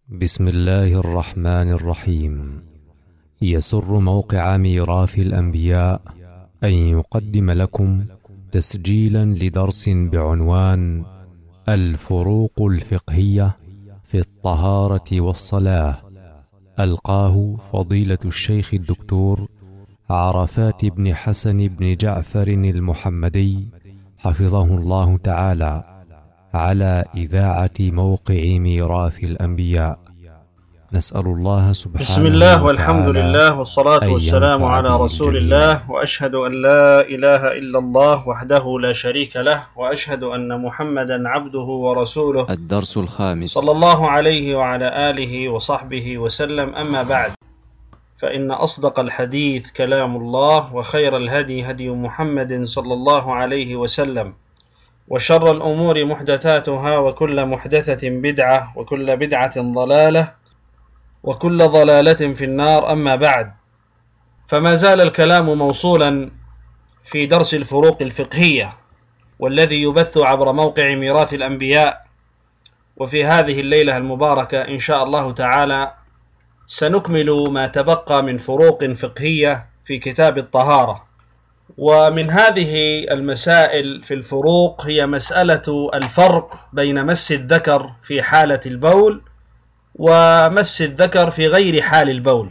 بسم الله الرحمن الرحيم. يسر موقع ميراث الأنبياء أن يقدم لكم تسجيلا لدرس بعنوان الفروق الفقهية في الطهارة والصلاة، ألقاه فضيلة الشيخ الدكتور عرفات بن حسن بن جعفر المحمدي حفظه الله تعالى على إذاعة موقع ميراث الأنبياء. نسأل الله سبحانه بسم الله والحمد لله والصلاة والسلام على رسول الله، وأشهد أن لا إله إلا الله وحده لا شريك له، وأشهد أن محمدا عبده ورسوله. الدرس الخامس. صلى الله عليه وعلى آله وصحبه وسلم. أما بعد، فإن أصدق الحديث كلام الله، وخير الهدي هدي محمد صلى الله عليه وسلم، وشر الأمور محدثاتها، وكل محدثة بدعة، وكل بدعة ضلالة، وكل ضلالة في النار. أما بعد، فما زال الكلام موصولا في درس الفروق الفقهية، والذي يبث عبر موقع ميراث الأنبياء. وفي هذه الليلة المباركة إن شاء الله تعالى سنكمل ما تبقى من فروق فقهية في كتاب الطهارة. ومن هذه المسائل في الفروق هي مسألة الفرق بين مس الذكر في حالة البول ومس الذكر في غير حال البول.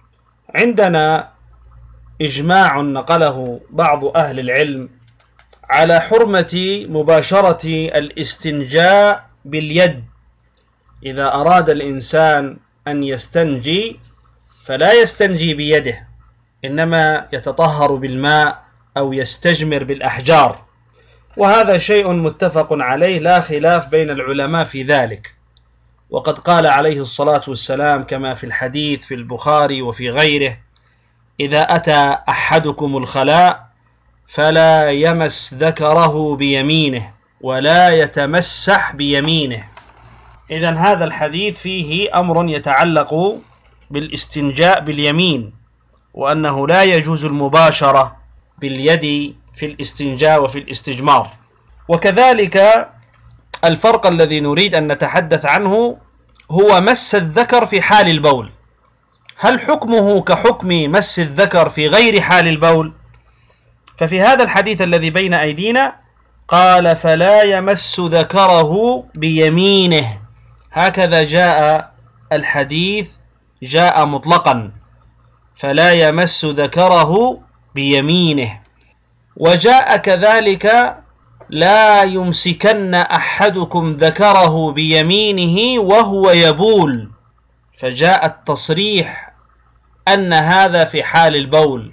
عندنا إجماع نقله بعض أهل العلم على حرمة مباشرة الاستنجاء باليد. إذا أراد الإنسان أن يستنجي فلا يستنجي بيده، إنما يتطهر بالماء أو يستجمر بالأحجار، وهذا شيء متفق عليه لا خلاف بين العلماء في ذلك. وقد قال عليه الصلاة والسلام كما في الحديث في البخاري وفي غيره: إذا أتى أحدكم الخلاء فلا يمس ذكره بيمينه ولا يتمسح بيمينه. إذن هذا الحديث فيه أمر يتعلق بالاستنجاء باليمين، وأنه لا يجوز المباشرة باليد في الاستنجاء وفي الاستجمار. وكذلك الفرق الذي نريد أن نتحدث عنه هو مس الذكر في حال البول. هل حكمه كحكم مس الذكر في غير حال البول؟ ففي هذا الحديث الذي بين أيدينا قال: فلا يمس ذكره بيمينه. هكذا جاء الحديث، جاء مطلقا: فلا يمس ذكره بيمينه. وجاء كذلك: لا يمسكن أحدكم ذكره بيمينه وهو يبول. فجاء التصريح أن هذا في حال البول،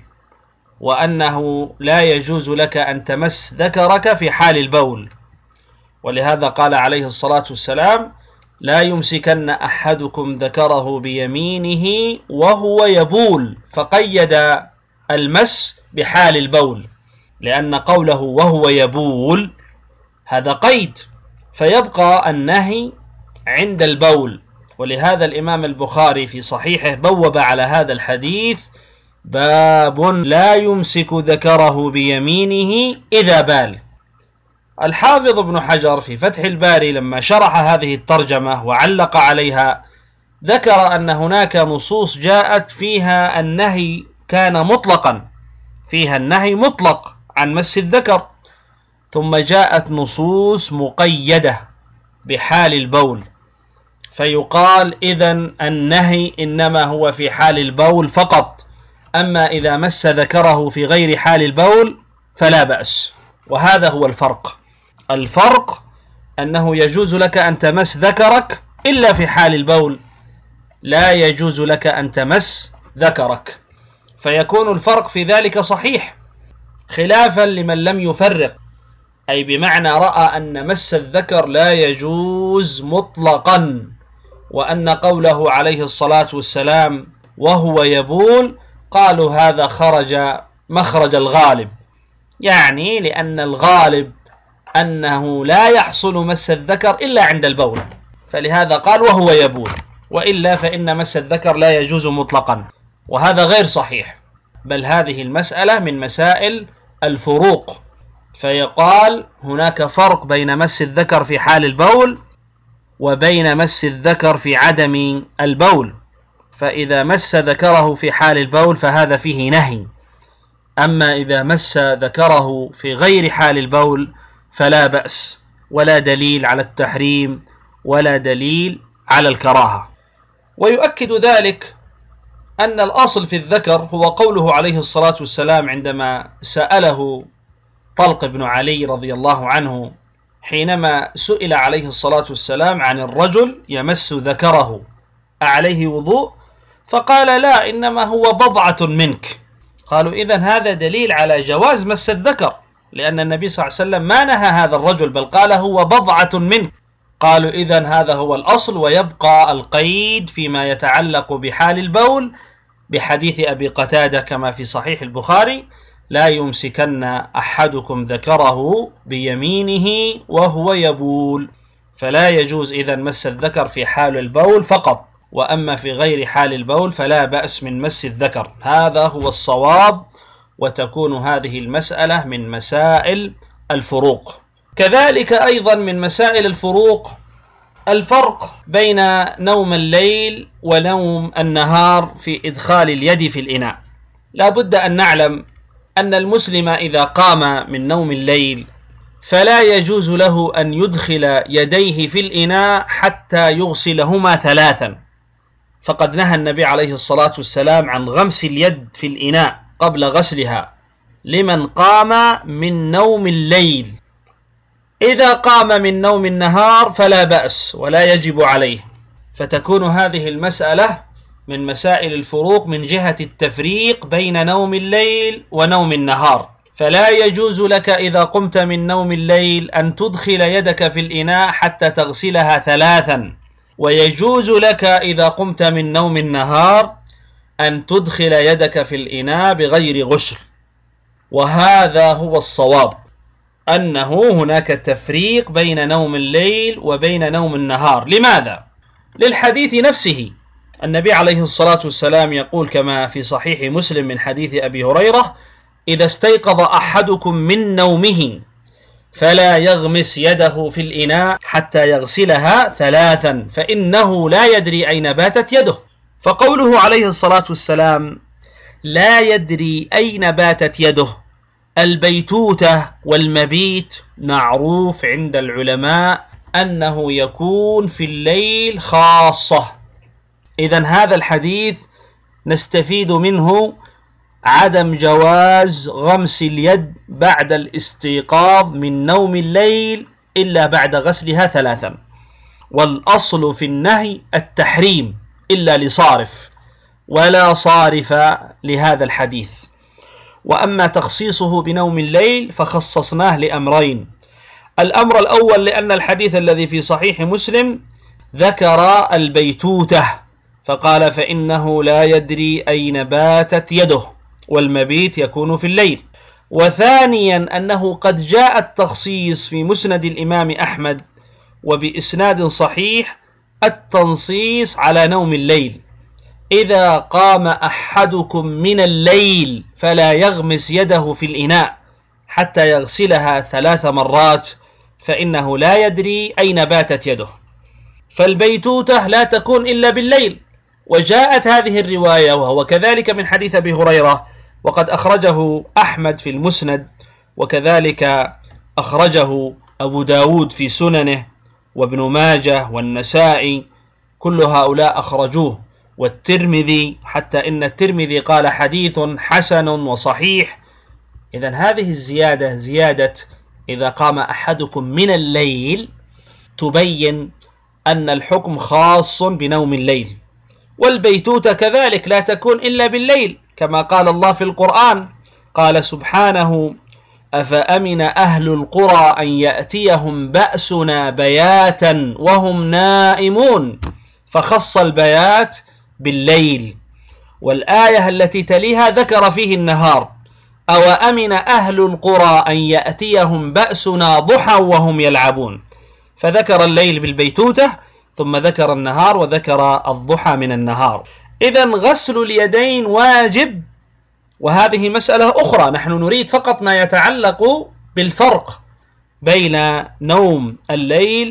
وأنه لا يجوز لك أن تمس ذكرك في حال البول. ولهذا قال عليه الصلاة والسلام: لا يمسكن أحدكم ذكره بيمينه وهو يبول، فقيد المس بحال البول، لأن قوله وهو يبول هذا قيد، فيبقى النهي عند البول. ولهذا الإمام البخاري في صحيحه بوب على هذا الحديث: باب لا يمسك ذكره بيمينه إذا بال. الحافظ ابن حجر في فتح الباري لما شرح هذه الترجمة وعلق عليها ذكر أن هناك نصوص جاءت فيها النهي كان مطلقا، فيها النهي مطلق عن مس الذكر، ثم جاءت نصوص مقيدة بحال البول، فيقال إذن النهي إنما هو في حال البول فقط، أما إذا مس ذكره في غير حال البول فلا بأس. وهذا هو الفرق. الفرق أنه يجوز لك أن تمس ذكرك إلا في حال البول، لا يجوز لك أن تمس ذكرك، فيكون الفرق في ذلك صحيح، خلافا لمن لم يفرق، أي بمعنى رأى أن مس الذكر لا يجوز مطلقا، وأن قوله عليه الصلاة والسلام وهو يبول قالوا هذا خرج مخرج الغالب، يعني لأن الغالب أنه لا يحصل مس الذكر إلا عند البول، فلهذا قال وهو يبول، وإلا فإن مس الذكر لا يجوز مطلقا، وهذا غير صحيح، بل هذه المسألة من مسائل الفروق. فيقال هناك فرق بين مس الذكر في حال البول وبين مس الذكر في عدم البول، فإذا مس ذكره في حال البول فهذا فيه نهي، أما إذا مس ذكره في غير حال البول فلا بأس، ولا دليل على التحريم ولا دليل على الكراهة. ويؤكد ذلك أن الأصل في الذكر هو قوله عليه الصلاة والسلام عندما سأله طلق بن علي رضي الله عنه حينما سئل عليه الصلاة والسلام عن الرجل يمس ذكره أعليه وضوء؟ فقال لا، إنما هو بضعة منك. قالوا إذن هذا دليل على جواز مس الذكر، لأن النبي صلى الله عليه وسلم ما نهى هذا الرجل بل قال هو بضعة منك. قالوا إذن هذا هو الأصل، ويبقى القيد فيما يتعلق بحال البول بحديث أبي قتادة كما في صحيح البخاري: لا يمسكن أحدكم ذكره بيمينه وهو يبول. فلا يجوز إذن مس الذكر في حال البول فقط، وأما في غير حال البول فلا بأس من مس الذكر. هذا هو الصواب، وتكون هذه المسألة من مسائل الفروق. كذلك أيضا من مسائل الفروق الفرق بين نوم الليل ونوم النهار في إدخال اليد في الإناء. لا بد أن نعلم أن المسلم إذا قام من نوم الليل فلا يجوز له أن يدخل يديه في الإناء حتى يغسلهما 3، فقد نهى النبي عليه الصلاة والسلام عن غمس اليد في الإناء قبل غسلها لمن قام من نوم الليل. إذا قام من نوم النهار فلا بأس ولا يجب عليه. فتكون هذه المسألة من مسائل الفروق من جهة التفريق بين نوم الليل ونوم النهار. فلا يجوز لك إذا قمت من نوم الليل أن تدخل يدك في الإناء حتى تغسلها 3، ويجوز لك إذا قمت من نوم النهار أن تدخل يدك في الإناء بغير غسل. وهذا هو الصواب، أنه هناك تفريق بين نوم الليل وبين نوم النهار. لماذا؟ للحديث نفسه. النبي عليه الصلاة والسلام يقول كما في صحيح مسلم من حديث أبي هريرة: إذا استيقظ أحدكم من نومه فلا يغمس يده في الإناء حتى يغسلها 3 فإنه لا يدري أين باتت يده. فقوله عليه الصلاة والسلام لا يدري أين باتت يده، البيتوتة والمبيت معروف عند العلماء أنه يكون في الليل خاصة. إذن هذا الحديث نستفيد منه عدم جواز غمس اليد بعد الاستيقاظ من نوم الليل إلا بعد غسلها 3، والأصل في النهي التحريم إلا لصارف، ولا صارف لهذا الحديث. وأما تخصيصه بنوم الليل فخصصناه لأمرين: الأمر الأول لأن الحديث الذي في صحيح مسلم ذكر البيتوتة فقال فإنه لا يدري أين باتت يده، والمبيت يكون في الليل. وثانيا أنه قد جاء التخصيص في مسند الإمام أحمد وبإسناد صحيح التنصيص على نوم الليل: إذا قام أحدكم من الليل فلا يغمس يده في الإناء حتى يغسلها 3 مرات فإنه لا يدري أين باتت يده. فالبيتوتة لا تكون إلا بالليل، وجاءت هذه الرواية وهو كذلك من حديث أبي هريرة، وقد أخرجه أحمد في المسند، وكذلك أخرجه أبو داود في سننه، وابن ماجه والنسائي، كل هؤلاء أخرجوه، والترمذي، حتى إن الترمذي قال حديث حسن وصحيح. إذن هذه الزيادة زيادة إذا قام أحدكم من الليل تبين أن الحكم خاص بنوم الليل. والبيتوتة كذلك لا تكون إلا بالليل، كما قال الله في القرآن، قال سبحانه: أفأمن أهل القرى أن يأتيهم بأسنا بياتا وهم نائمون، فخص البيات بالليل. والآية التي تليها ذكر فيه النهار: أوأمن أهل القرى أن يأتيهم بأسنا ضحى وهم يلعبون، فذكر الليل بالبيتوتة ثم ذكر النهار وذكر الضحى من النهار. إذن غسل اليدين واجب، وهذه مسألة أخرى. نحن نريد فقط ما يتعلق بالفرق بين نوم الليل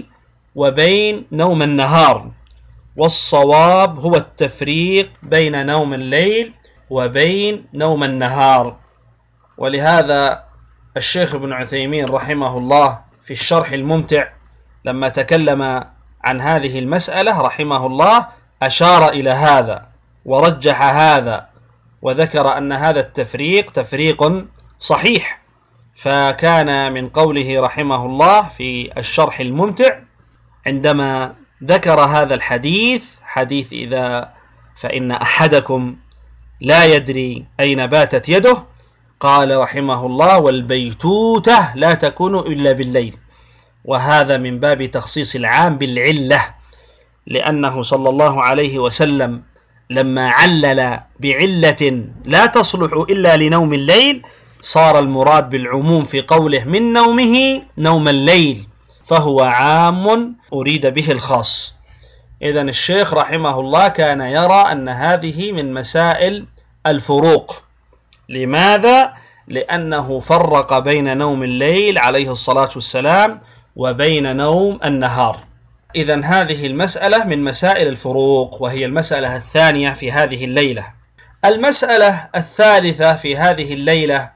وبين نوم النهار، والصواب هو التفريق بين نوم الليل وبين نوم النهار. ولهذا الشيخ ابن عثيمين رحمه الله في الشرح الممتع لما تكلم عن هذه المسألة رحمه الله أشار إلى هذا ورجح هذا، وذكر أن هذا التفريق تفريق صحيح. فكان من قوله رحمه الله في الشرح الممتع عندما ذكر هذا الحديث، حديث إذا فإن أحدكم لا يدري أين باتت يده، قال رحمه الله: والبيتوتة لا تكون إلا بالليل. وهذا من باب تخصيص العام بالعلة، لأنه صلى الله عليه وسلم لما علل بعلة لا تصلح إلا لنوم الليل صار المراد بالعموم في قوله من نومه نوم الليل، فهو عام أريد به الخاص. إذن الشيخ رحمه الله كان يرى أن هذه من مسائل الفروق. لماذا؟ لأنه فرق بين نوم الليل عليه الصلاة والسلام وبين نوم النهار. إذن هذه المسألة من مسائل الفروق، وهي المسألة الثانية في هذه الليلة. المسألة الثالثة في هذه الليلة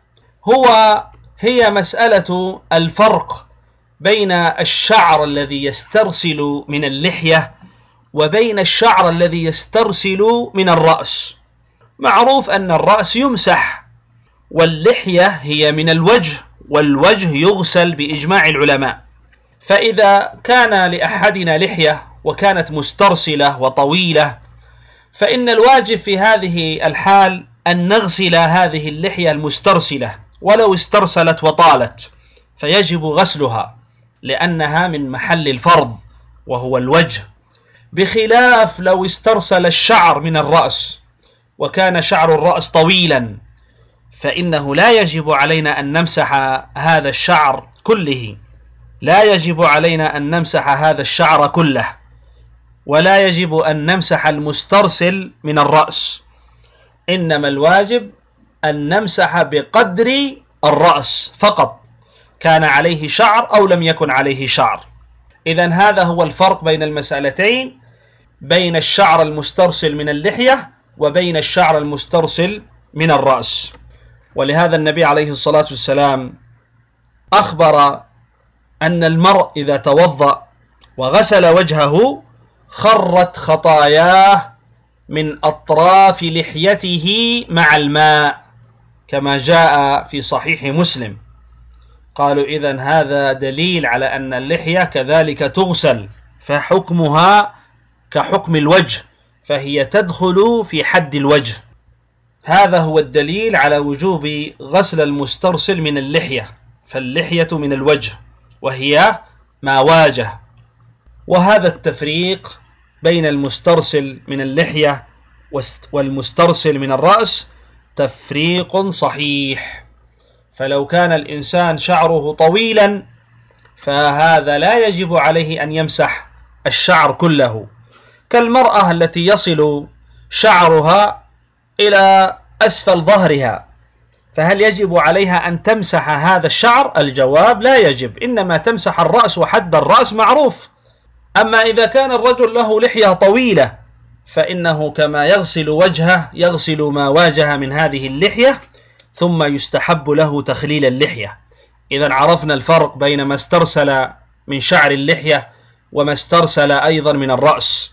هي مسألة الفرق بين الشعر الذي يسترسل من اللحية وبين الشعر الذي يسترسل من الرأس. معروف أن الرأس يمسح، واللحية هي من الوجه، والوجه يغسل بإجماع العلماء. فإذا كان لأحدنا لحية وكانت مسترسلة وطويلة، فإن الواجب في هذه الحال أن نغسل هذه اللحية المسترسلة ولو استرسلت وطالت، فيجب غسلها لأنها من محل الفرض وهو الوجه، بخلاف لو استرسل الشعر من الرأس وكان شعر الرأس طويلا، فإنه لا يجب علينا أن نمسح هذا الشعر كله، لا يجب علينا أن نمسح هذا الشعر كله، ولا يجب أن نمسح المسترسل من الرأس، إنما الواجب أن نمسح بقدر الرأس فقط، كان عليه شعر أو لم يكن عليه شعر. إذن هذا هو الفرق بين المسألتين، بين الشعر المسترسل من اللحية وبين الشعر المسترسل من الرأس. ولهذا النبي عليه الصلاة والسلام أخبر أن المرء إذا توضأ وغسل وجهه خرت خطاياه من أطراف لحيته مع الماء، كما جاء في صحيح مسلم. قالوا إذن هذا دليل على أن اللحية كذلك تغسل، فحكمها كحكم الوجه، فهي تدخل في حد الوجه. هذا هو الدليل على وجوب غسل المسترسل من اللحية، فاللحية من الوجه وهي ما واجه. وهذا التفريق بين المسترسل من اللحية والمسترسل من الرأس تفريق صحيح. فلو كان الإنسان شعره طويلا فهذا لا يجب عليه أن يمسح الشعر كله، كالمرأة التي يصل شعرها إلى أسفل ظهرها، فهل يجب عليها أن تمسح هذا الشعر؟ الجواب لا يجب، إنما تمسح الرأس وحد الرأس معروف. أما إذا كان الرجل له لحية طويلة فإنه كما يغسل وجهه يغسل ما واجه من هذه اللحية، ثم يستحب له تخليل اللحية. إذن عرفنا الفرق بين ما استرسل من شعر اللحية وما استرسل أيضا من الرأس،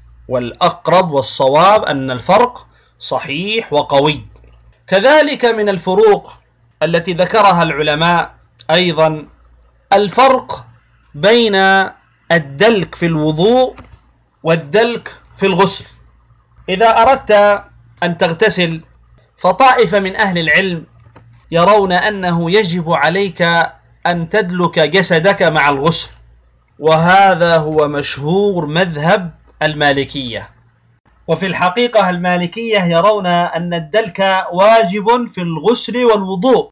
والأقرب والصواب أن الفرق صحيح وقوي. كذلك من الفروق التي ذكرها العلماء أيضا الفرق بين الدلك في الوضوء والدلك في الغسل. إذا أردت أن تغتسل فطائفة من أهل العلم يرون أنه يجب عليك أن تدلك جسدك مع الغسل، وهذا هو مشهور مذهب المالكية. وفي الحقيقة المالكية يرون أن الدلك واجب في الغسل والوضوء،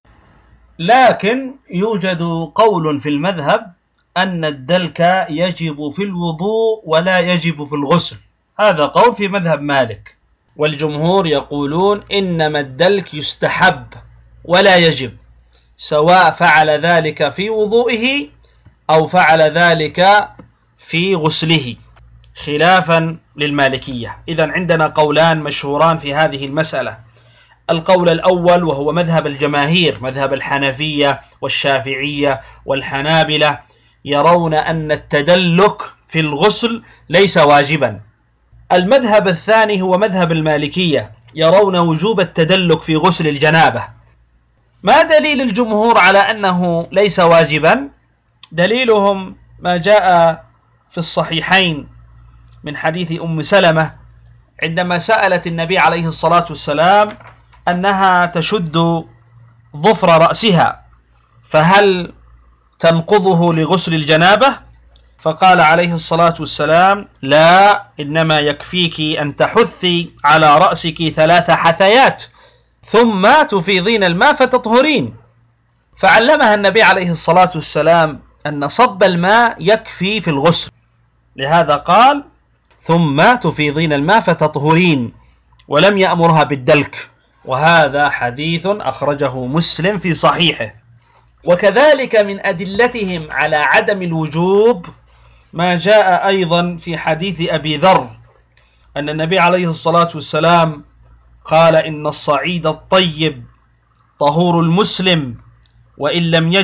لكن يوجد قول في المذهب أن الدلك يجب في الوضوء ولا يجب في الغسل، هذا قول في مذهب مالك. والجمهور يقولون إنما الدلك يستحب ولا يجب، سواء فعل ذلك في وضوئه أو فعل ذلك في غسله خلافا للمالكية. إذن عندنا قولان مشهوران في هذه المسألة. القول الأول وهو مذهب الجماهير، مذهب الحنفية والشافعية والحنابلة، يرون أن التدلك في الغسل ليس واجبا. المذهب الثاني هو مذهب المالكية، يرون وجوب التدلك في غسل الجنابة. ما دليل الجمهور على أنه ليس واجبا؟ دليلهم ما جاء في الصحيحين من حديث أم سلمة عندما سألت النبي عليه الصلاة والسلام أنها تشد ظفر رأسها فهل تنقضه لغسل الجنابة؟ فقال عليه الصلاة والسلام: لا، إنما يكفيك أن تحثي على رأسك 3 حثيات ثم تفيضين الماء فتطهرين. فعلمها النبي عليه الصلاة والسلام أن صب الماء يكفي في الغسل، لهذا قال: ثم تفيضين الماء فتطهرين، ولم يأمرها بالدلك. وهذا حديث أخرجه مسلم في صحيحه. وكذلك من أدلتهم على عدم الوجوب ما جاء أيضا في حديث أبي ذر أن النبي عليه الصلاة والسلام قال: إن الصعيد الطيب طهور المسلم وإن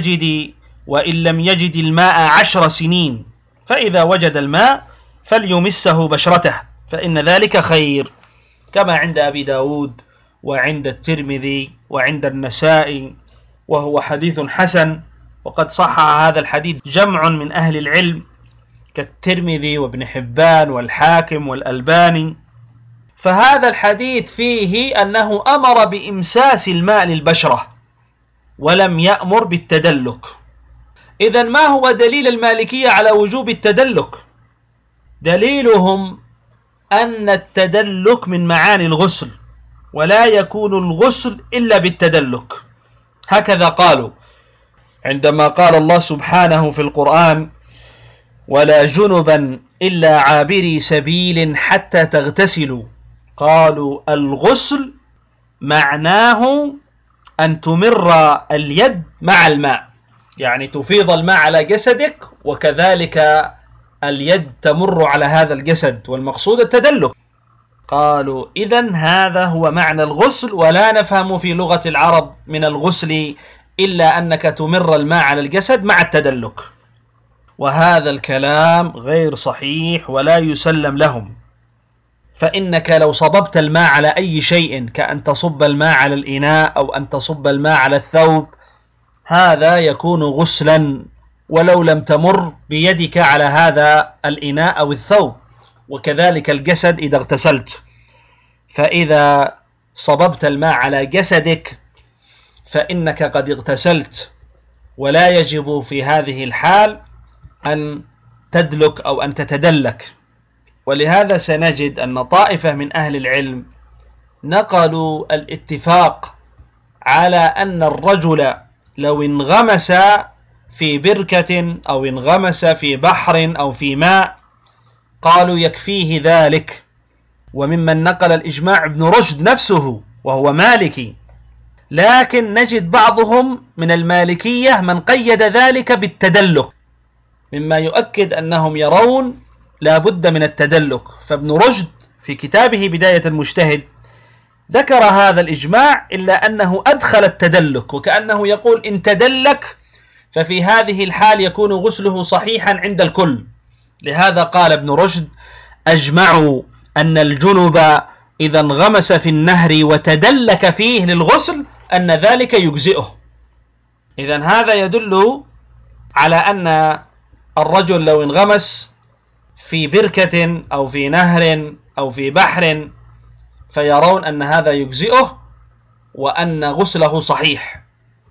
لم يجد الماء 10 سنين، فإذا وجد الماء فليمسه بشرته فإن ذلك خير، كما عند أبي داود وعند الترمذي وعند النسائي، وهو حديث حسن. وقد صحح هذا الحديث جمع من أهل العلم كالترمذي وابن حبان والحاكم والألباني. فهذا الحديث فيه أنه أمر بإمساس الماء للبشرة ولم يأمر بالتدلك. إذن ما هو دليل المالكية على وجوب التدلك؟ دليلهم أن التدلك من معاني الغسل، ولا يكون الغسل إلا بالتدلك. هكذا قالوا عندما قال الله سبحانه في القرآن: ولا جنبا إلا عابري سبيل حتى تغتسلوا. قالوا الغسل معناه أن تمر اليد مع الماء، يعني تفيض الماء على جسدك وكذلك اليد تمر على هذا الجسد، والمقصود التدلك. قالوا إذن هذا هو معنى الغسل، ولا نفهم في لغة العرب من الغسل إلا أنك تمر الماء على الجسد مع التدلك. وهذا الكلام غير صحيح ولا يسلم لهم، فإنك لو صببت الماء على أي شيء كأن تصب الماء على الإناء أو أن تصب الماء على الثوب، هذا يكون غسلا ولو لم تمر بيدك على هذا الإناء أو الثوب، وكذلك الجسد إذا اغتسلت. فإذا صببت الماء على جسدك فإنك قد اغتسلت، ولا يجب في هذه الحال أن تدلك أو أن تتدلك. ولهذا سنجد أن طائفة من أهل العلم نقلوا الاتفاق على أن الرجل لو انغمس في بركة أو انغمس في بحر أو في ماء قالوا يكفيه ذلك. وممن نقل الإجماع ابن رشد نفسه وهو مالكي، لكن نجد بعضهم من المالكية من قيد ذلك بالتدلك، مما يؤكد أنهم يرون لا بد من التدلك. فابن رشد في كتابه بداية المجتهد ذكر هذا الإجماع إلا أنه أدخل التدلك، وكأنه يقول إن تدلك ففي هذه الحال يكون غسله صحيحا عند الكل. لهذا قال ابن رشد: أجمعوا أن الجنب إذا انغمس في النهر وتدلك فيه للغسل أن ذلك يجزئه. إذن هذا يدل على أن الرجل لو انغمس في بركة أو في نهر أو في بحر فيرون أن هذا يجزئه وأن غسله صحيح.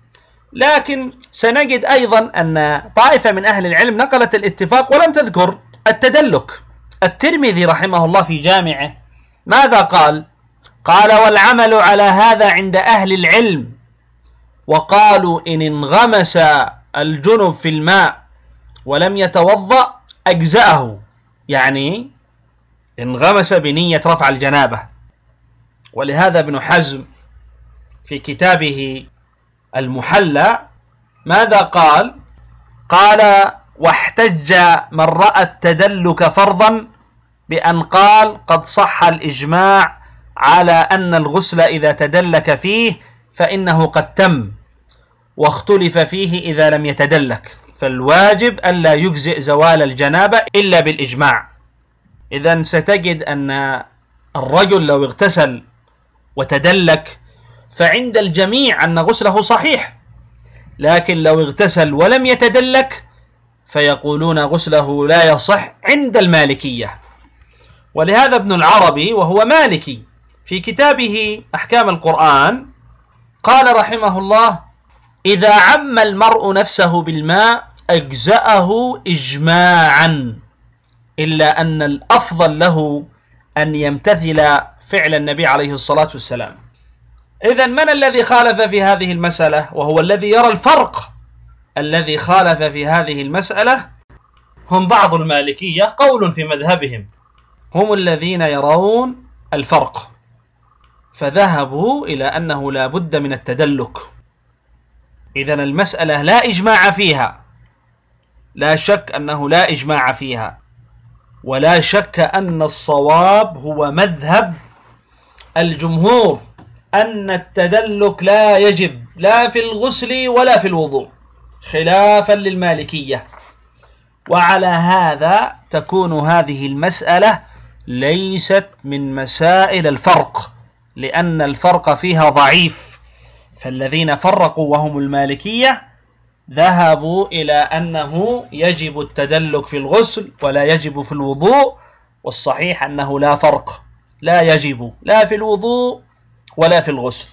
لكن سنجد أيضا أن طائفة من أهل العلم نقلت الاتفاق ولم تذكر التدلك. الترمذي رحمه الله في جامعه ماذا قال؟ قال: والعمل على هذا عند أهل العلم، وقالوا إن انغمس الجنب في الماء ولم يتوضأ أجزأه، يعني انغمس بنية رفع الجنابة. ولهذا ابن حزم في كتابه المحلى ماذا قال؟ قال: واحتج من رأى التدلك فرضا بأن قال قد صح الإجماع على أن الغسل إذا تدلك فيه فإنه قد تم، واختلف فيه إذا لم يتدلك، فالواجب ألا يجزئ زوال الجنابة إلا بالإجماع. إذن ستجد أن الرجل لو اغتسل وتدلك فعند الجميع أن غسله صحيح، لكن لو اغتسل ولم يتدلك فيقولون غسله لا يصح عند المالكية. ولهذا ابن العربي وهو مالكي في كتابه أحكام القرآن قال رحمه الله: إذا عم المرء نفسه بالماء أجزأه إجماعا، إلا أن الأفضل له أن يمتثل فعل النبي عليه الصلاة والسلام. إذن من الذي خالف في هذه المسألة وهو الذي يرى الفرق؟ الذي خالف في هذه المسألة هم بعض المالكية، قول في مذهبهم، هم الذين يرون الفرق، فذهبوا إلى أنه لا بد من التدلك. إذن المسألة لا إجماع فيها، لا شك أنه لا إجماع فيها، ولا شك أن الصواب هو مذهب الجمهور أن التدلك لا يجب لا في الغسل ولا في الوضوء، خلافا للمالكية. وعلى هذا تكون هذه المسألة ليست من مسائل الفرق، لأن الفرق فيها ضعيف، فالذين فرقوا وهم المالكية ذهبوا إلى أنه يجب التدلك في الغسل ولا يجب في الوضوء، والصحيح أنه لا فرق، لا يجب لا في الوضوء ولا في الغسل.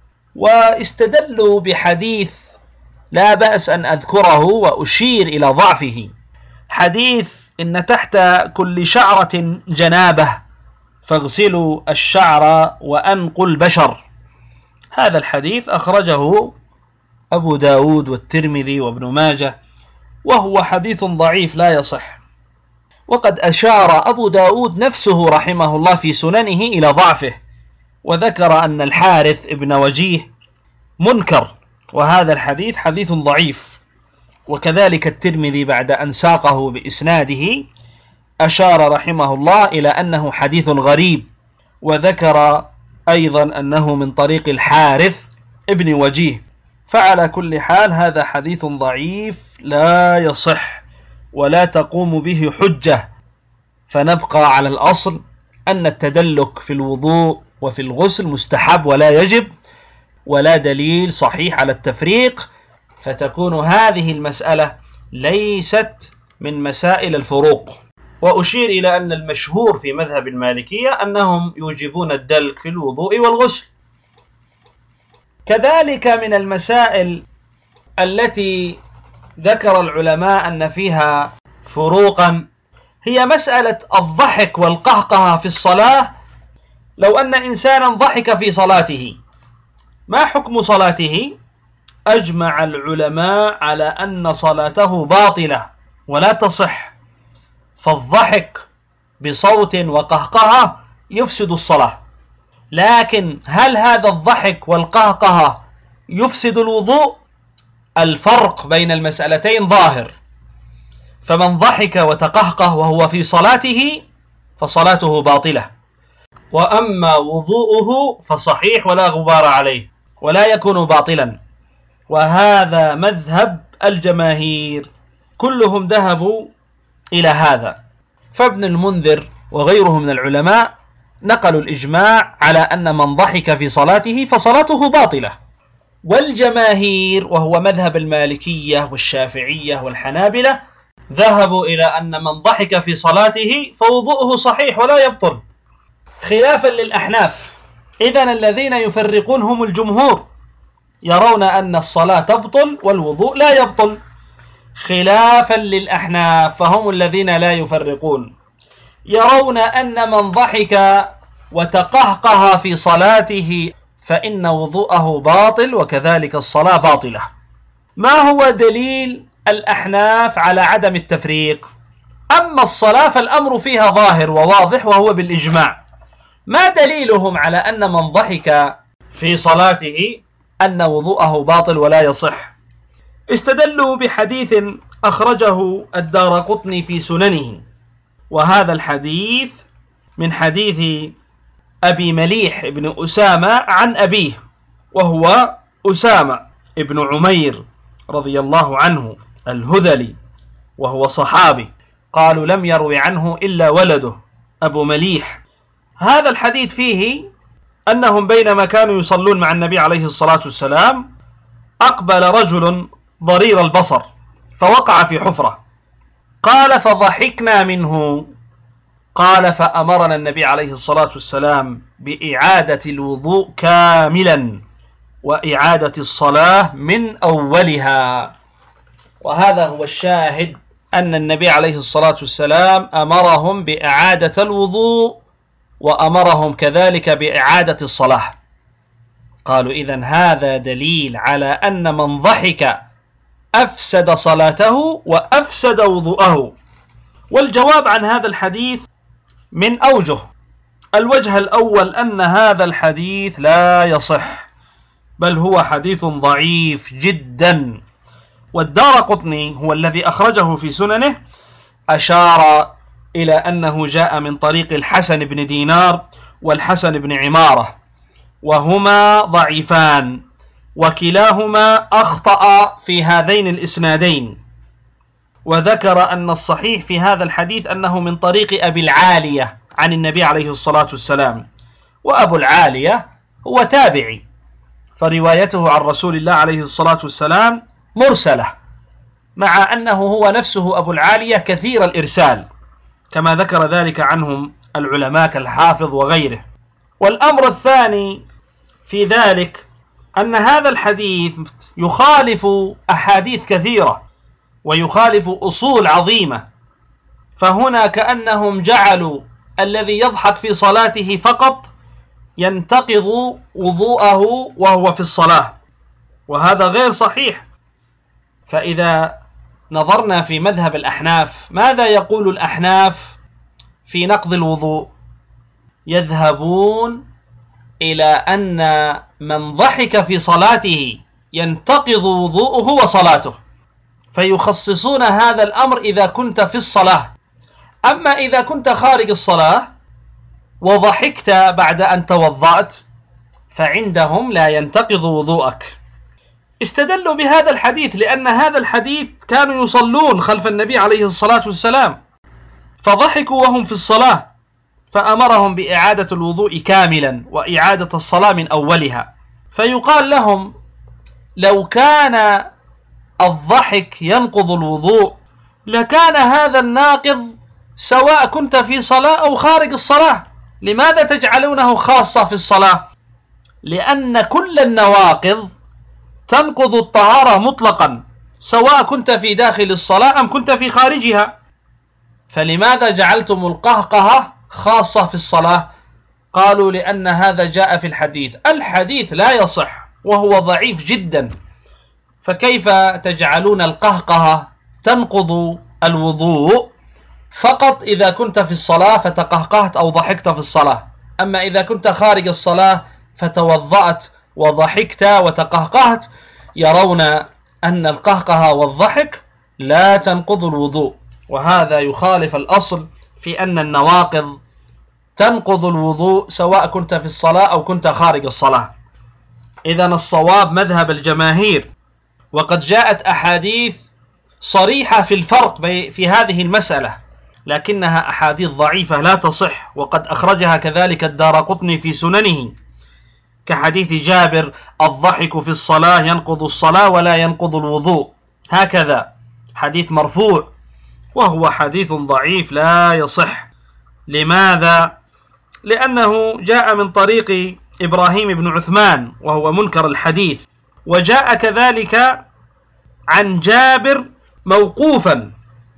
واستدلوا بحديث لا بأس أن أذكره وأشير إلى ضعفه، حديث إن تحت كل شعرة جنابة فاغسلوا الشعر وأنقوا البشر. هذا الحديث أخرجه أبو داود والترمذي وابن ماجه، وهو حديث ضعيف لا يصح. وقد أشار أبو داود نفسه رحمه الله في سننه إلى ضعفه، وذكر أن الحارث ابن وجيه منكر، وهذا الحديث حديث ضعيف. وكذلك الترمذي بعد أن ساقه بإسناده أشار رحمه الله إلى أنه حديث غريب، وذكر أيضا أنه من طريق الحارث ابن وجيه. فعلى كل حال هذا حديث ضعيف لا يصح ولا تقوم به حجة، فنبقى على الأصل أن التدلك في الوضوء وفي الغسل مستحب ولا يجب، ولا دليل صحيح على التفريق، فتكون هذه المسألة ليست من مسائل الفروق. وأشير إلى أن المشهور في مذهب المالكية أنهم يوجبون الدلك في الوضوء والغسل. كذلك من المسائل التي ذكر العلماء أن فيها فروقا هي مسألة الضحك والقهقه في الصلاة. لو أن إنسانا ضحك في صلاته ما حكم صلاته؟ أجمع العلماء على أن صلاته باطلة ولا تصح، فالضحك بصوت وقهقه يفسد الصلاة. لكن هل هذا الضحك والقهقه يفسد الوضوء؟ الفرق بين المسألتين ظاهر، فمن ضحك وتقهقه وهو في صلاته فصلاته باطلة، وأما وضوءه فصحيح ولا غبار عليه ولا يكون باطلا. وهذا مذهب الجماهير، كلهم ذهبوا إلى هذا. فابن المنذر وغيره من العلماء نقلوا الإجماع على أن من ضحك في صلاته فصلاته باطلة. والجماهير وهو مذهب المالكية والشافعية والحنابلة ذهبوا إلى أن من ضحك في صلاته فوضوءه صحيح ولا يبطل، خلافا للأحناف. إذن الذين يفرقون هم الجمهور، يرون أن الصلاة تبطل والوضوء لا يبطل، خلافا للأحناف فهم الذين لا يفرقون، يرون أن من ضحك وتقهقه في صلاته فإن وضوءه باطل وكذلك الصلاة باطلة. ما هو دليل الأحناف على عدم التفريق؟ أما الصلاة فالأمر فيها ظاهر وواضح وهو بالإجماع. ما دليلهم على أن من ضحك في صلاته أن وضوءه باطل ولا يصح؟ استدلوا بحديث أخرجه الدارقطني في سننه، وهذا الحديث من حديث أبي مليح بن أسامة عن أبيه، وهو أسامة بن عمير رضي الله عنه الهذلي، وهو صحابي. قالوا لم يروي عنه إلا ولده أبو مليح. هذا الحديث فيه أنهم بينما كانوا يصلون مع النبي عليه الصلاة والسلام أقبل رجل ضرير البصر فوقع في حفرة، قال فضحكنا منه. قال فأمرنا النبي عليه الصلاة والسلام بإعادة الوضوء كاملا وإعادة الصلاة من أولها. وهذا هو الشاهد، أن النبي عليه الصلاة والسلام أمرهم بإعادة الوضوء وأمرهم كذلك بإعادة الصلاة. قالوا إذن هذا دليل على أن من ضحك أفسد صلاته وأفسد وضوءه. والجواب عن هذا الحديث من أوجه. الوجه الأول أن هذا الحديث لا يصح، بل هو حديث ضعيف جدا. والدارقطني هو الذي أخرجه في سننه أشار إلى أنه جاء من طريق الحسن بن دينار والحسن بن عمارة، وهما ضعيفان، وكلاهما أخطأ في هذين الإسنادين. وذكر أن الصحيح في هذا الحديث أنه من طريق أبي العالية عن النبي عليه الصلاة والسلام، وأبو العالية هو تابعي، فروايته عن رسول الله عليه الصلاة والسلام مرسلة، مع أنه هو نفسه أبو العالية كثير الإرسال، كما ذكر ذلك عنهم العلماء كالحافظ وغيره. والأمر الثاني في ذلك أن هذا الحديث يخالف أحاديث كثيرة ويخالف أصول عظيمة، فهنا كأنهم جعلوا الذي يضحك في صلاته فقط ينتقض وضوءه وهو في الصلاة، وهذا غير صحيح. فإذا نظرنا في مذهب الأحناف، ماذا يقول الأحناف في نقض الوضوء؟ يذهبون إلى أن من ضحك في صلاته ينتقض وضوءه وصلاته، فيخصصون هذا الأمر إذا كنت في الصلاة. أما إذا كنت خارج الصلاة وضحكت بعد أن توضأت فعندهم لا ينتقض وضوءك. استدلوا بهذا الحديث لأن هذا الحديث كانوا يصلون خلف النبي عليه الصلاة والسلام فضحكوا وهم في الصلاة، فأمرهم بإعادة الوضوء كاملا وإعادة الصلاة من أولها. فيقال لهم لو كان الضحك ينقض الوضوء لكان هذا الناقض سواء كنت في صلاة أو خارج الصلاة، لماذا تجعلونه خاصة في الصلاة؟ لأن كل النواقض تنقض الطهارة مطلقا سواء كنت في داخل الصلاة أم كنت في خارجها، فلماذا جعلتم القهقهة خاصة في الصلاة؟ قالوا لأن هذا جاء في الحديث. الحديث لا يصح وهو ضعيف جدا، فكيف تجعلون القهقهة تنقض الوضوء فقط إذا كنت في الصلاة فتقهقهت أو ضحكت في الصلاة، أما إذا كنت خارج الصلاة فتوضأت وضحكت وتقهقهت؟ يرون أن القهقهة والضحك لا تنقض الوضوء، وهذا يخالف الأصل في أن النواقض تنقض الوضوء سواء كنت في الصلاة أو كنت خارج الصلاة. إذن الصواب مذهب الجماهير، وقد جاءت أحاديث صريحة في الفرق في هذه المسألة، لكنها أحاديث ضعيفة لا تصح، وقد أخرجها كذلك الدارقطني في سننه، كحديث جابر الضحك في الصلاة ينقض الصلاة ولا ينقض الوضوء، هكذا حديث مرفوع، وهو حديث ضعيف لا يصح. لماذا؟ لأنه جاء من طريق إبراهيم بن عثمان وهو منكر الحديث، وجاء كذلك عن جابر موقوفا،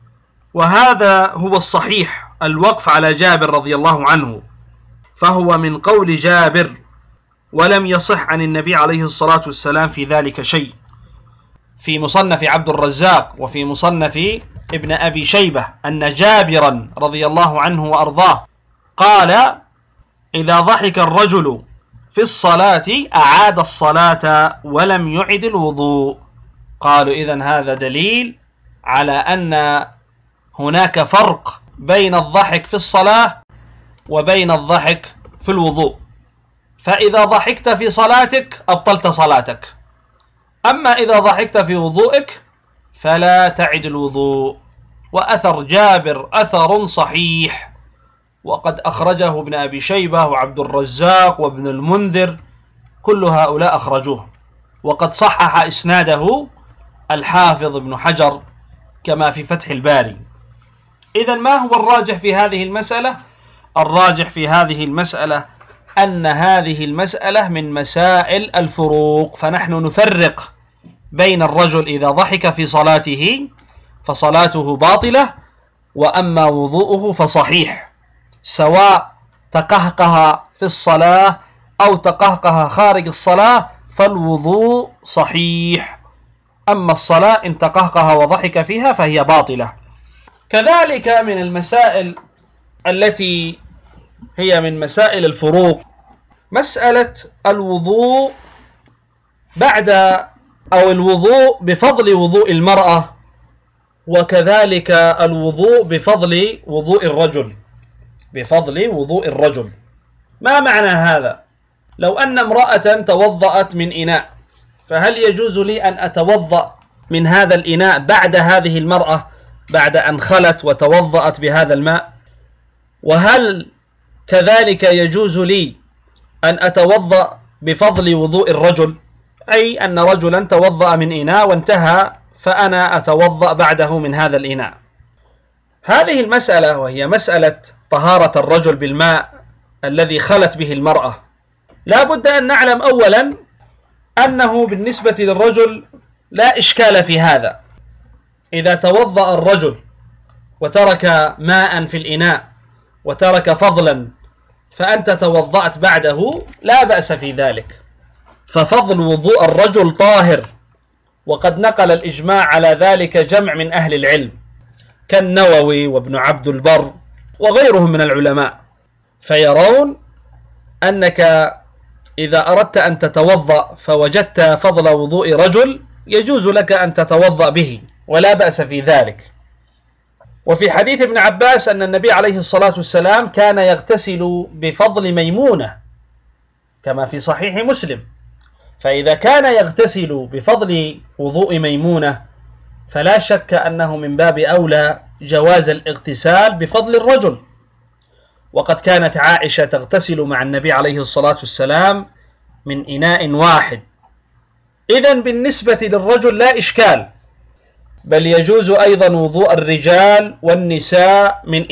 وهذا هو الصحيح الوقف على جابر رضي الله عنه، فهو من قول جابر ولم يصح عن النبي عليه الصلاة والسلام في ذلك شيء. في مصنف عبد الرزاق وفي مصنف ابن أبي شيبة أن جابرا رضي الله عنه وأرضاه قال إذا ضحك الرجل في الصلاة أعاد الصلاة ولم يعد الوضوء. قالوا إذن هذا دليل على أن هناك فرق بين الضحك في الصلاة وبين الضحك في الوضوء، فإذا ضحكت في صلاتك أبطلت صلاتك، أما إذا ضحكت في وضوئك فلا تعد الوضوء. وأثر جابر أثر صحيح، وقد أخرجه ابن أبي شيبة وعبد الرزاق وابن المنذر، كل هؤلاء أخرجوه، وقد صحح إسناده الحافظ ابن حجر كما في فتح الباري. إذن ما هو الراجح في هذه المسألة؟ الراجح في هذه المسألة أن هذه المسألة من مسائل الفروق، فنحن نفرق بين الرجل إذا ضحك في صلاته فصلاته باطلة، وأما وضوءه فصحيح، سواء تقهقه في الصلاة أو تقهقه خارج الصلاة فالوضوء صحيح، أما الصلاة إن تقهقه وضحك فيها فهي باطلة. كذلك من المسائل التي هي من مسائل الفروق مسألة الوضوء بعد أو الوضوء بفضل وضوء المرأة، وكذلك الوضوء بفضل وضوء الرجل. بفضل وضوء الرجل، ما معنى هذا؟ لو أن امرأة توضأت من إناء، فهل يجوز لي أن أتوضأ من هذا الإناء بعد هذه المرأة بعد أن خلت وتوضأت بهذا الماء؟ وهل كذلك يجوز لي أن أتوضأ بفضل وضوء الرجل، أي أن رجلا توضأ من إناء وانتهى فأنا أتوضأ بعده من هذا الإناء؟ هذه المسألة وهي مسألة طهارة الرجل بالماء الذي خلت به المرأة، لا بد أن نعلم أولا أنه بالنسبة للرجل لا إشكال في هذا. إذا توضأ الرجل وترك ماء في الإناء وترك فضلا فأنت توضأت بعده لا بأس في ذلك، ففضل وضوء الرجل طاهر، وقد نقل الإجماع على ذلك جمع من أهل العلم كالنووي وابن عبد البر وغيرهم من العلماء، فيرون أنك إذا أردت أن تتوضأ فوجدت فضل وضوء رجل يجوز لك أن تتوضأ به ولا بأس في ذلك. وفي حديث ابن عباس أن النبي عليه الصلاة والسلام كان يغتسل بفضل ميمونة كما في صحيح مسلم، فإذا كان يغتسل بفضل وضوء ميمونة فلا شك أنه من باب أولى جواز الاغتسال بفضل الرجل. وقد كانت عائشة تغتسل مع النبي عليه الصلاة والسلام من إناء واحد، إذن بالنسبة للرجل لا إشكال، بل يجوز أيضا وضوء الرجال والنساء من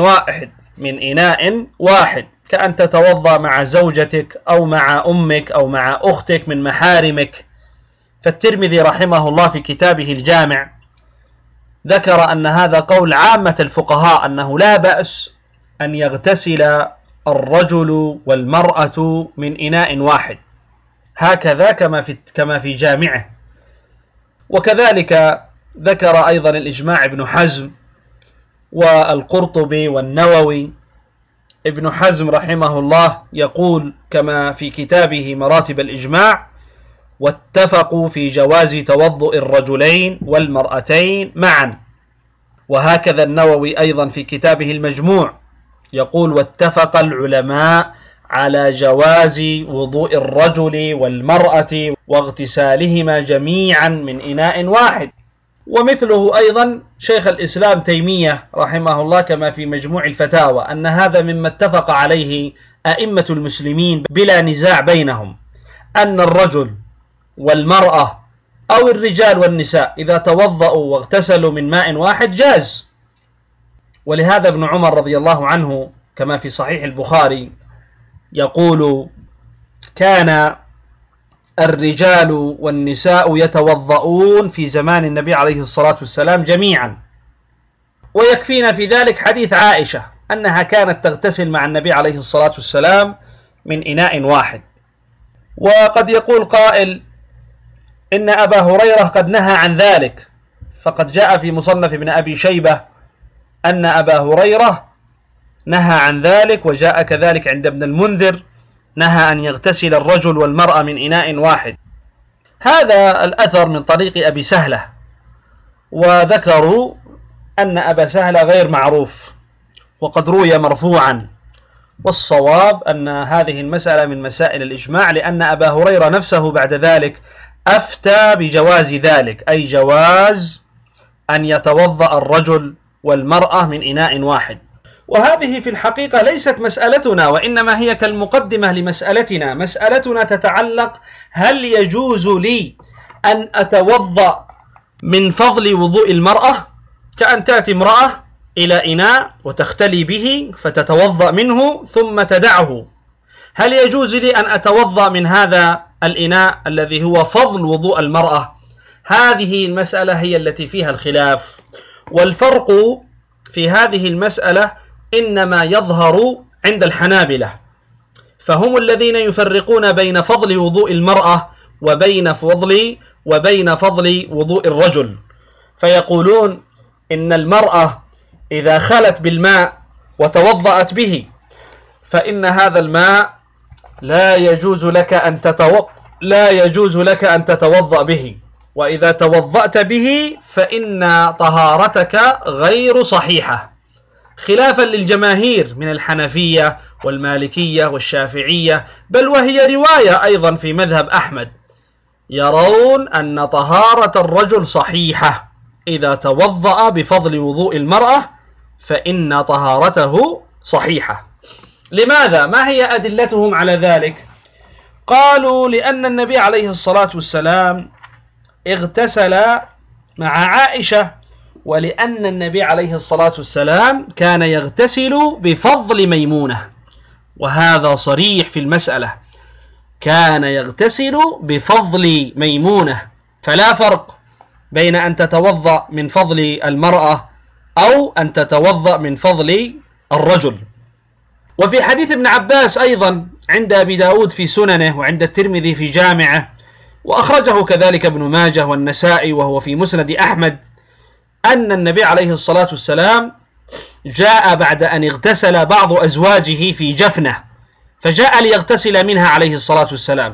إناء واحد كأن تتوضأ مع زوجتك أو مع أمك أو مع أختك من محارمك. فالترمذي رحمه الله في كتابه الجامع ذكر أن هذا قول عامة الفقهاء أنه لا بأس أن يغتسل الرجل والمرأة من إناء واحد، هكذا كما في جامعه. وكذلك ذكر أيضا الإجماع ابن حزم والقرطبي والنووي. ابن حزم رحمه الله يقول كما في كتابه مراتب الإجماع: واتفقوا في جواز توضؤ الرجلين والمرأتين معا. وهكذا النووي أيضا في كتابه المجموع يقول: واتفق العلماء على جواز وضوء الرجل والمرأة واغتسالهما جميعا من إناء واحد. ومثله أيضا شيخ الإسلام تيمية رحمه الله كما في مجموع الفتاوى أن هذا مما اتفق عليه أئمة المسلمين بلا نزاع بينهم، أن الرجل والمرأة أو الرجال والنساء إذا توضأوا واغتسلوا من ماء واحد جاز. ولهذا ابن عمر رضي الله عنه كما في صحيح البخاري يقول: كان الرجال والنساء يتوضؤون في زمان النبي عليه الصلاة والسلام جميعا. ويكفينا في ذلك حديث عائشة أنها كانت تغتسل مع النبي عليه الصلاة والسلام من إناء واحد. وقد يقول قائل: إن أبا هريرة قد نهى عن ذلك، فقد جاء في مصنف ابن أبي شيبة أن أبا هريرة نهى عن ذلك، وجاء كذلك عند ابن المنذر نهى أن يغتسل الرجل والمرأة من إناء واحد. هذا الأثر من طريق أبي سهلة، وذكروا أن أبا سهلة غير معروف وقد روي مرفوعا، والصواب أن هذه المسألة من مسائل الإجماع، لأن أبا هريرة نفسه بعد ذلك أفتى بجواز ذلك، أي جواز أن يتوضأ الرجل والمرأة من إناء واحد. وهذه في الحقيقة ليست مسألتنا، وإنما هي كالمقدمة لمسألتنا. مسألتنا تتعلق هل يجوز لي أن أتوضأ من فضل وضوء المرأة، كأن تأتي امرأة إلى إناء وتختلي به فتتوضأ منه ثم تدعه، هل يجوز لي أن أتوضأ من هذا الإناء الذي هو فضل وضوء المرأة؟ هذه المسألة هي التي فيها الخلاف، والفرق في هذه المسألة إنما يظهر عند الحنابلة، فهم الذين يفرقون بين فضل وضوء المرأة وبين فضل وضوء الرجل، فيقولون إن المرأة إذا خلت بالماء وتوضأت به فإن هذا الماء لا يجوز لك أن تتوضأ به، وإذا توضأت به فإن طهارتك غير صحيحة، خلافا للجماهير من الحنفية والمالكية والشافعية، بل وهي رواية أيضا في مذهب أحمد، يرون أن طهارة الرجل صحيحة، إذا توضأ بفضل وضوء المرأة فإن طهارته صحيحة. لماذا؟ ما هي أدلتهم على ذلك؟ قالوا لأن النبي عليه الصلاة والسلام اغتسل مع عائشة، ولأن النبي عليه الصلاة والسلام كان يغتسل بفضل ميمونة، وهذا صريح في المسألة، كان يغتسل بفضل ميمونة، فلا فرق بين أن تتوضأ من فضل المرأة أو أن تتوضأ من فضل الرجل. وفي حديث ابن عباس أيضا عند أبي داود في سننه، وعند الترمذي في جامعه، وأخرجه كذلك ابن ماجه والنسائي وهو في مسند أحمد، أن النبي عليه الصلاة والسلام جاء بعد أن اغتسل بعض أزواجه في جفنة، فجاء ليغتسل منها عليه الصلاة والسلام،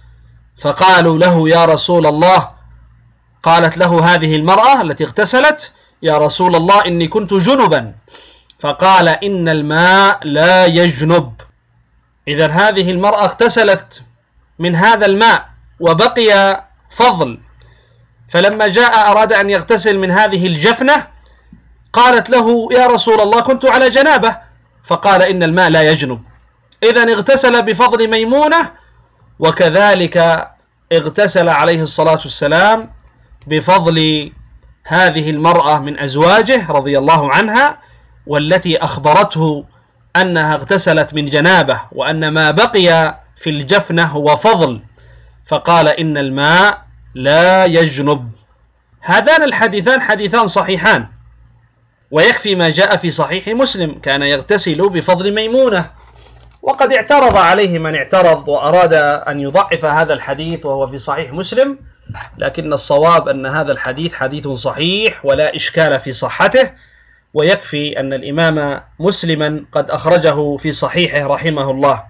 فقالوا له يا رسول الله، قالت له هذه المرأة التي اغتسلت يا رسول الله إني كنت جنبا، فقال إن الماء لا يجنب. إذن هذه المرأة اغتسلت من هذا الماء وبقي فضل، فلما جاء أراد أن يغتسل من هذه الجفنة قالت له يا رسول الله كنت على جنابة، فقال إن الماء لا يجنب. إذن اغتسل بفضل ميمونة، وكذلك اغتسل عليه الصلاة والسلام بفضل هذه المرأة من أزواجه رضي الله عنها، والتي أخبرته أنها اغتسلت من جنابه وأن ما بقي في الجفنة هو فضل، فقال إن الماء لا يجنب. هذان الحديثان حديثان صحيحان، ويكفي ما جاء في صحيح مسلم كان يغتسل بفضل ميمونة. وقد اعترض عليه من اعترض وأراد أن يضعف هذا الحديث وهو في صحيح مسلم، لكن الصواب أن هذا الحديث حديث صحيح ولا إشكال في صحته، ويكفي أن الإمام مسلما قد أخرجه في صحيحه رحمه الله.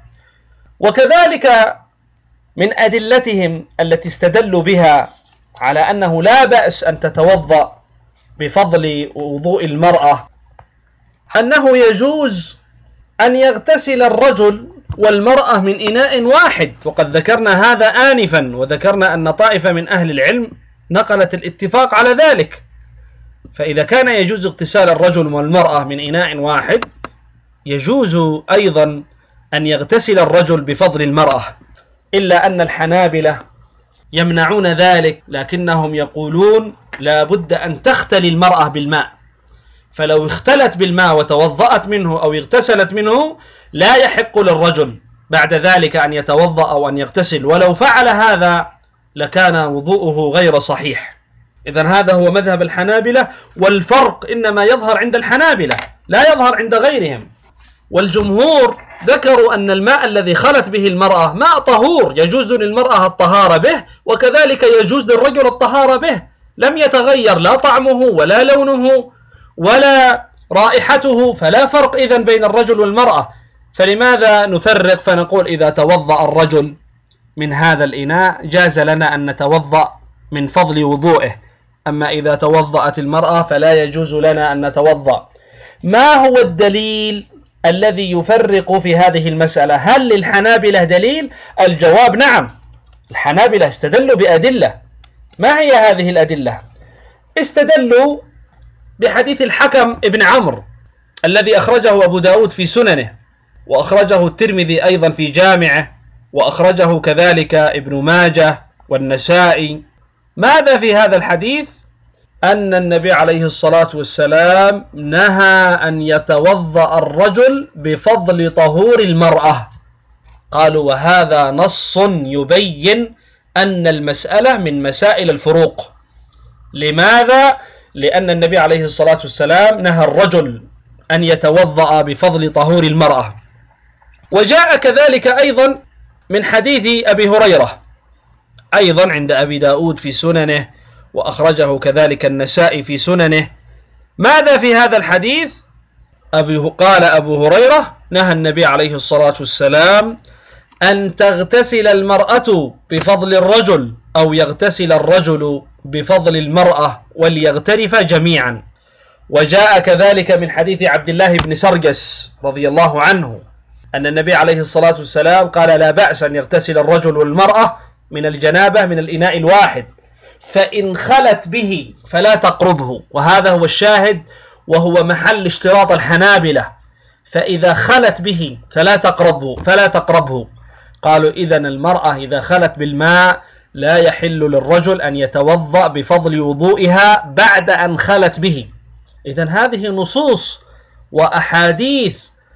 وكذلك من أدلتهم التي استدلوا بها على أنه لا بأس أن تتوضأ بفضل وضوء المرأة أنه يجوز أن يغتسل الرجل والمرأة من إناء واحد، وقد ذكرنا هذا آنفا، وذكرنا أن طائفة من أهل العلم نقلت الاتفاق على ذلك. فإذا كان يجوز اغتسال الرجل والمرأة من إناء واحد، يجوز أيضا أن يغتسل الرجل بفضل المرأة، إلا أن الحنابلة يمنعون ذلك، لكنهم يقولون لا بد أن تختلي المرأة بالماء، فلو اختلت بالماء وتوضأت منه أو اغتسلت منه لا يحق للرجل بعد ذلك أن يتوضأ أو أن يغتسل، ولو فعل هذا لكان وضوءه غير صحيح. إذن هذا هو مذهب الحنابلة، والفرق إنما يظهر عند الحنابلة لا يظهر عند غيرهم. والجمهور ذكروا أن الماء الذي خلت به المرأة ماء طهور، يجوز للمرأة الطهارة به، وكذلك يجوز للرجل الطهارة به، لم يتغير لا طعمه ولا لونه ولا رائحته، فلا فرق إذن بين الرجل والمرأة. فلماذا نفرق فنقول إذا توضأ الرجل من هذا الإناء جاز لنا أن نتوضأ من فضل وضوئه، أما إذا توضأت المرأة فلا يجوز لنا أن نتوضأ. ما هو الدليل الذي يفرق في هذه المسألة؟ هل للحنابلة دليل؟ الجواب نعم، الحنابلة استدلوا بأدلة. ما هي هذه الأدلة؟ استدلوا بحديث الحكم ابن عمرو الذي أخرجه أبو داود في سننه، وأخرجه الترمذي أيضا في جامعه، وأخرجه كذلك ابن ماجه والنسائي. ماذا في هذا الحديث؟ أن النبي عليه الصلاة والسلام نهى أن يتوضأ الرجل بفضل طهور المرأة. قالوا وهذا نص يبين أن المسألة من مسائل الفروق. لماذا؟ لأن النبي عليه الصلاة والسلام نهى الرجل أن يتوضأ بفضل طهور المرأة. وجاء كذلك أيضا من حديث أبي هريرة أيضا عند أبي داود في سننه، وأخرجه كذلك النسائي في سننه. ماذا في هذا الحديث؟ قال أبو هريرة نهى النبي عليه الصلاة والسلام أن تغتسل المرأة بفضل الرجل أو يغتسل الرجل بفضل المرأة وليغترف جميعا. وجاء كذلك من حديث عبد الله بن سرجس رضي الله عنه أن النبي عليه الصلاة والسلام قال لا بأس أن يغتسل الرجل والمرأة من الجنابة من الإناء الواحد، فإن خلت به فلا تقربه. وهذا هو الشاهد وهو محل اشتراط الحنابلة، فإذا خلت به فلا تقربه. قالوا إذن المرأة إذا خلت بالماء لا يحل للرجل أن يتوضأ بفضل وضوئها بعد أن خلت به. إذن هذه نصوص وأحاديث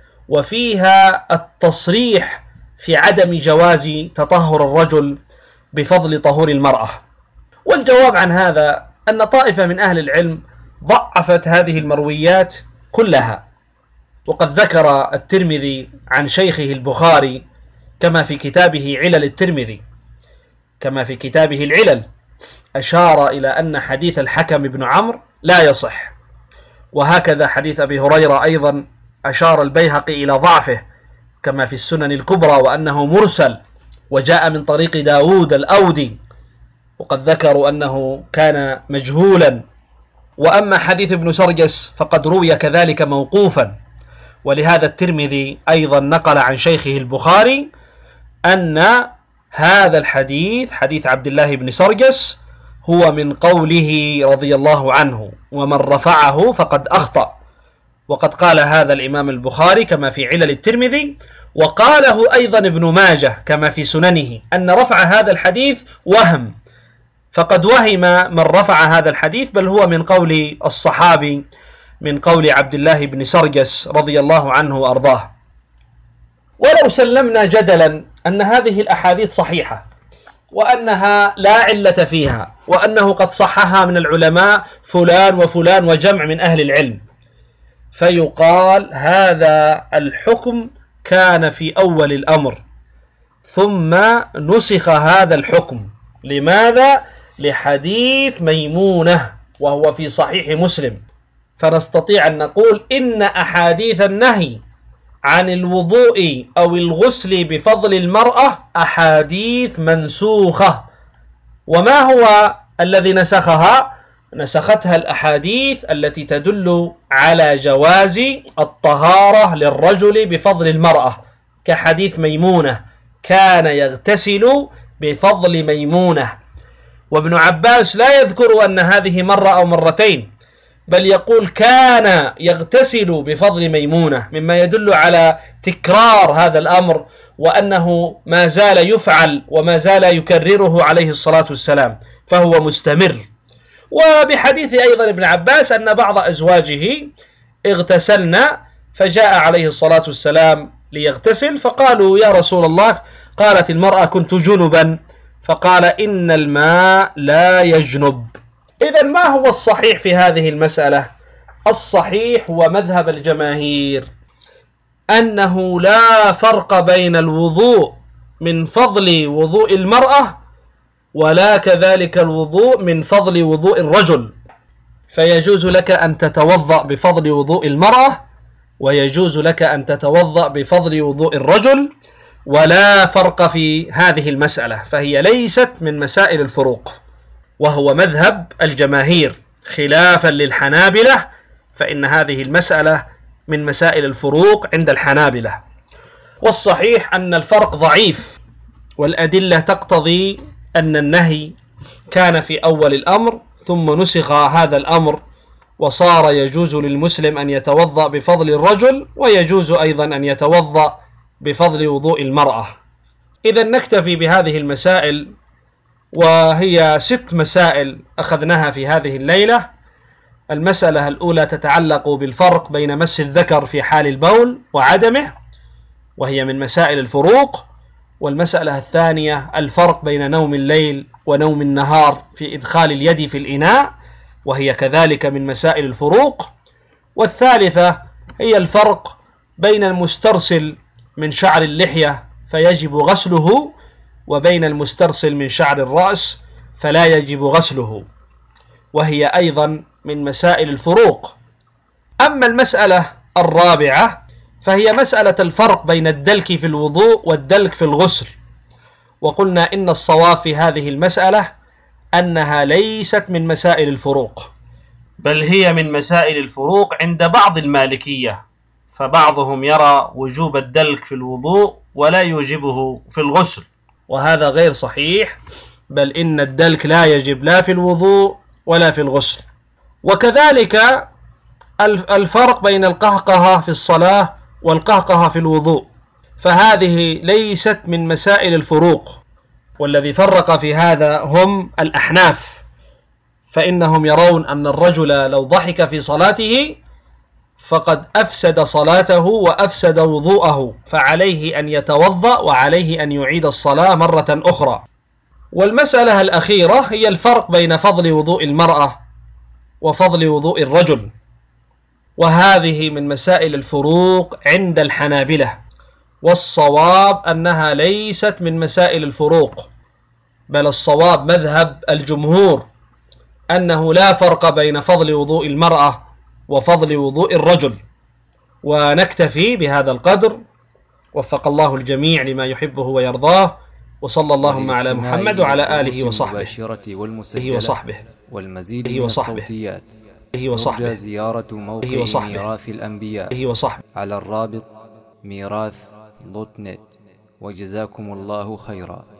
وفيها التصريح في عدم جواز تطهر الرجل بفضل طهور المرأة. والجواب عن هذا أن طائفة من أهل العلم ضعفت هذه المرويات كلها، وقد ذكر الترمذي عن شيخه البخاري كما في كتابه علل الترمذي، كما في كتابه العلل أشار إلى أن حديث الحكم بن عمرو لا يصح. وهكذا حديث أبي هريرة أيضا أشار البيهقي إلى ضعفه كما في السنن الكبرى وأنه مرسل وجاء من طريق داود الأودي، وقد ذكروا أنه كان مجهولا. وأما حديث ابن سرجس فقد روي كذلك موقوفا. ولهذا الترمذي أيضا نقل عن شيخه البخاري أن هذا الحديث حديث عبد الله بن سرجس هو من قوله رضي الله عنه، ومن رفعه فقد أخطأ. وقد قال هذا الإمام البخاري كما في علل الترمذي، وقاله أيضا ابن ماجه كما في سننه أن رفع هذا الحديث وهم، فقد وهم من رفع هذا الحديث، بل هو من قول الصحابي من قول عبد الله بن سرجس رضي الله عنه وأرضاه. ولو سلمنا جدلا أن هذه الأحاديث صحيحة وأنها لا علة فيها، وأنه قد صحها من العلماء فلان وفلان وجمع من أهل العلم، فيقال هذا الحكم كان في أول الأمر ثم نسخ هذا الحكم. لماذا؟ لحديث ميمونة وهو في صحيح مسلم. فنستطيع أن نقول إن أحاديث النهي عن الوضوء أو الغسل بفضل المرأة أحاديث منسوخة. وما هو الذي نسخها؟ نسختها الأحاديث التي تدل على جواز الطهارة للرجل بفضل المرأة، كحديث ميمونة كان يغتسل بفضل ميمونة. وابن عباس لا يذكر أن هذه مرة أو مرتين، بل يقول كان يغتسل بفضل ميمونة، مما يدل على تكرار هذا الأمر وأنه ما زال يفعل وما زال يكرره عليه الصلاة والسلام، فهو مستمر. وبحديث أيضا ابن عباس أن بعض أزواجه اغتسلنا فجاء عليه الصلاة والسلام ليغتسل فقالوا يا رسول الله، قالت المرأة كنت جنبا، فقال إن الماء لا يجنب. إذن ما هو الصحيح في هذه المسألة؟ الصحيح هو مذهب الجماهير أنه لا فرق بين الوضوء من فضل وضوء المرأة ولا كذلك الوضوء من فضل وضوء الرجل، فيجوز لك أن تتوضأ بفضل وضوء المرأة ويجوز لك أن تتوضأ بفضل وضوء الرجل، ولا فرق في هذه المسألة، فهي ليست من مسائل الفروق، وهو مذهب الجماهير خلافا للحنابلة، فإن هذه المسألة من مسائل الفروق عند الحنابلة. والصحيح أن الفرق ضعيف، والأدلة تقتضي أن النهي كان في أول الأمر ثم نسخ هذا الأمر، وصار يجوز للمسلم أن يتوضأ بفضل الرجل، ويجوز أيضا أن يتوضأ بفضل وضوء المرأة. إذا نكتفي بهذه المسائل، وهي 6 مسائل أخذناها في هذه الليلة. المسألة الأولى تتعلق بالفرق بين مس الذكر في حال البول وعدمه، وهي من مسائل الفروق. والمسألة الثانية الفرق بين نوم الليل ونوم النهار في إدخال اليد في الإناء، وهي كذلك من مسائل الفروق. والثالثة هي الفرق بين المسترسل من شعر اللحية فيجب غسله، وبين المسترسل من شعر الرأس فلا يجب غسله، وهي أيضا من مسائل الفروق. أما المسألة الرابعة فهي مسألة الفرق بين الدلك في الوضوء والدلك في الغسل، وقلنا إن الصواب في هذه المسألة أنها ليست من مسائل الفروق، بل هي من مسائل الفروق عند بعض المالكية، فبعضهم يرى وجوب الدلك في الوضوء ولا يوجبه في الغسل، وهذا غير صحيح، بل إن الدلك لا يجب لا في الوضوء ولا في الغسل. وكذلك الفرق بين القهقهة في الصلاة والقهقهة في الوضوء، فهذه ليست من مسائل الفروق، والذي فرق في هذا هم الأحناف، فإنهم يرون أن الرجل لو ضحك في صلاته فقد أفسد صلاته وأفسد وضوءه، فعليه أن يتوضأ وعليه أن يعيد الصلاة مرة أخرى. والمسألة الأخيرة هي الفرق بين فضل وضوء المرأة وفضل وضوء الرجل، وهذه من مسائل الفروق عند الحنابلة، والصواب أنها ليست من مسائل الفروق، بل الصواب مذهب الجمهور أنه لا فرق بين فضل وضوء المرأة وفضل وضوء الرجل. ونكتفي بهذا القدر، وفق الله الجميع لما يحبه ويرضاه، وصلى اللهم على محمد وعلى آله وصحبه والمزيد من الصوتيات. يرجى زيارة موقع ميراث الأنبياء على الرابط ميراث.net. وجزاكم الله خيرا.